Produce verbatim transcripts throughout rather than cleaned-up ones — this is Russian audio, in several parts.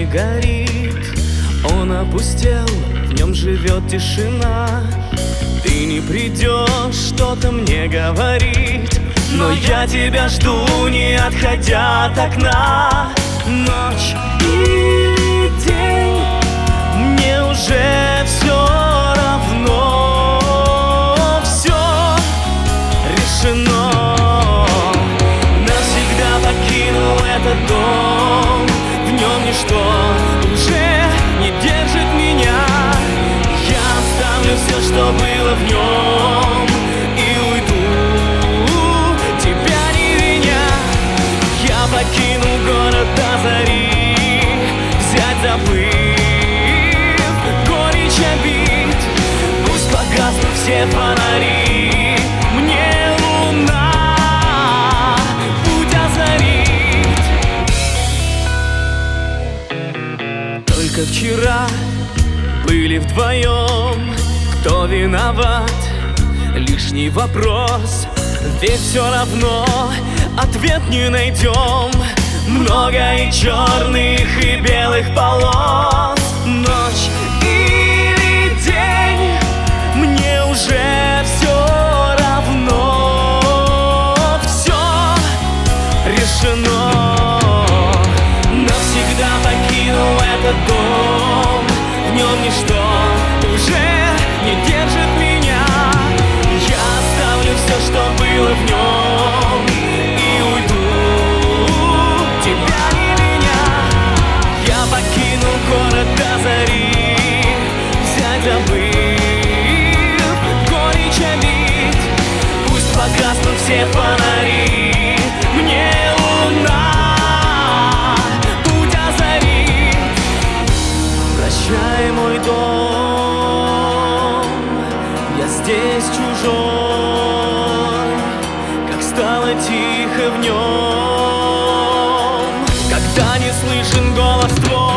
горит. Он опустел, в нем живет тишина. Ты не придешь что-то мне говорить, но я тебя жду, не отходя от окна. Ночь или день, мне уже все равно. Все решено. Навсегда покинул этот дом. В нем ничто уже не держит меня. Я оставлю все, что было в нем, и уйду, тебя не виня. Я покинул город до зари, взять забыв горечь обид. Пусть погаснут все фонари, мне луна путь озарит. Только вчера были вдвоем. Кто виноват? Лишний вопрос, ведь все равно ответ не найдем. Много и черных, и белых полос. Ночь или день, мне уже все равно. Все решено. Навсегда покинул этот дом. В нем ничто уже не держит меня. Я оставлю все, что было в нем, и уйду, тебя не виня. Я покинул город до зари, взять забыв горечь обид. Пусть погаснут все фонари, мне луна путь озарит. Прощай, мой дом, я здесь чужой. Как стало тихо в нем, когда не слышен голос твой.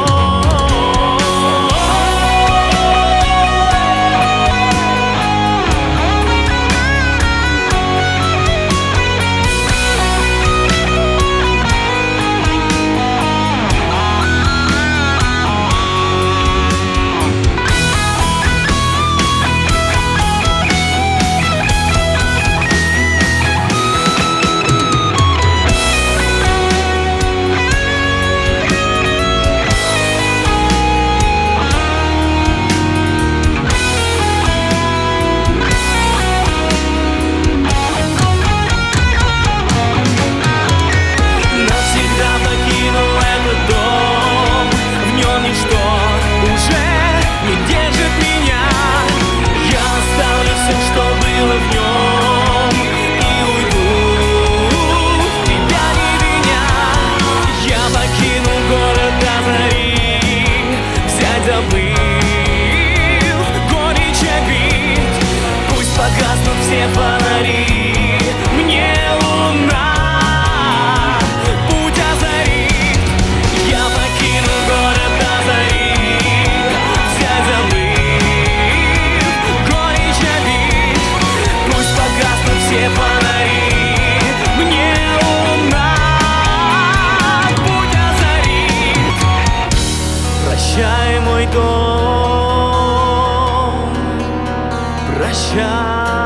Все фонари, мне луна путь озарит. Я покинул город до зари, взять забыв горечь обид. Пусть погаснут все фонари, мне луна путь озарит. Прощай, мой дом, прощай.